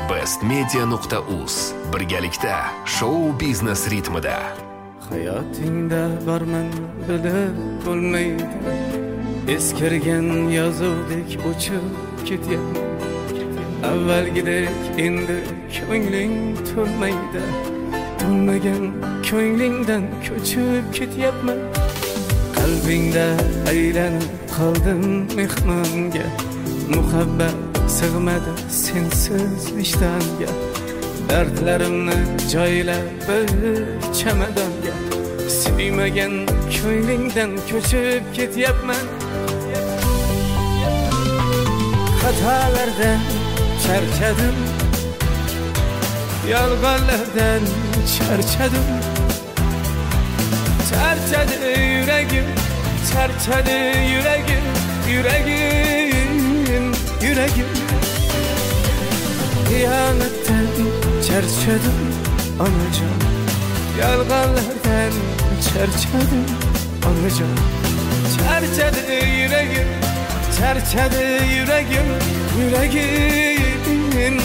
bestmedia.uz. Birgalikda shou biznes ritmida. Hayotingda borman bilib bo'lmaydi. Eskirgan yozuvdek o'chib ketyapman. Avvalgidek endi ko'ngling to'lmaydi. To'lmagan ko'nglingdan ko'chib ketyapman. Qalbingda aylanib qoldim mehmonga. Muhabbat sig'madi sensiz vijdonga. Dardlarimni joylab bir chamadonga. Suymagan ko'nglingdan ko'chib ketyapman. Xatolardan charchadim, yolg'onlardan charchadim. Charchadi yuragim, charchadi yuragim, yuragim. Xiyonatdan charchadim onajon, yolg'onlardan charchadim onajon. Charchadi yuragim, charchadi yuragim, yuragim.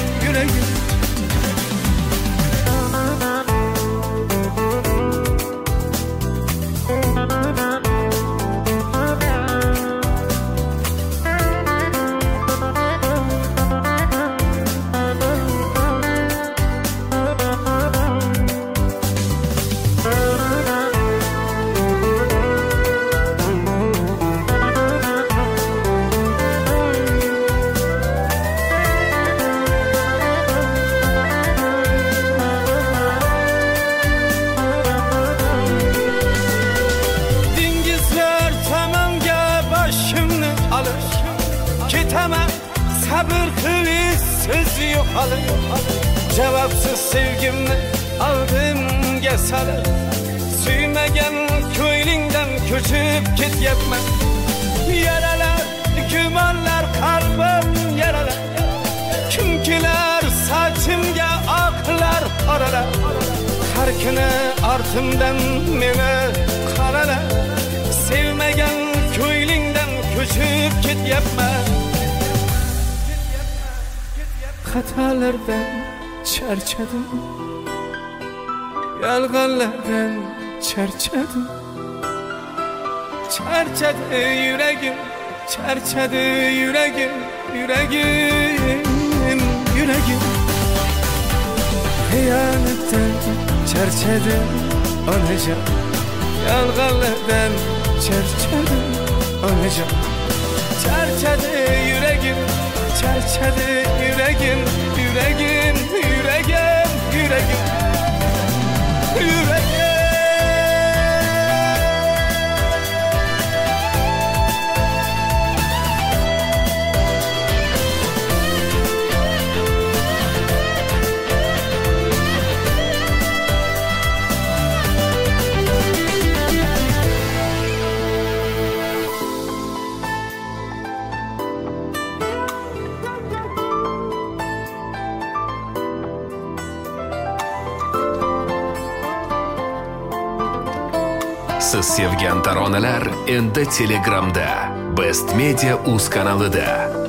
Ketaman sabır kılıç sözü yok halı. Cevapsız sevgimni aldımga salib. Suymagan ko'nglingdan ko'chib ketyapman. Yaralar, gumonlar qalbim yaralar. Kim kelar sochimga oqlar oralar. Har kuni ortimdan meni qaralar. Sevmagan ko'nglingdan ko'chib ketyapman. Xatolardan charchadim, yolg'onlardan charchadim. Charchadi yuragim, charchadi yuragim, yuragim. Xiyonatdan charchadim onajon, yolg'onlardan charchadim onajon. Charchadi yuragim, charchadi yuragim, yuragim. Siz sevgan taronalar endi Telegramda Best Media.uz kanalida.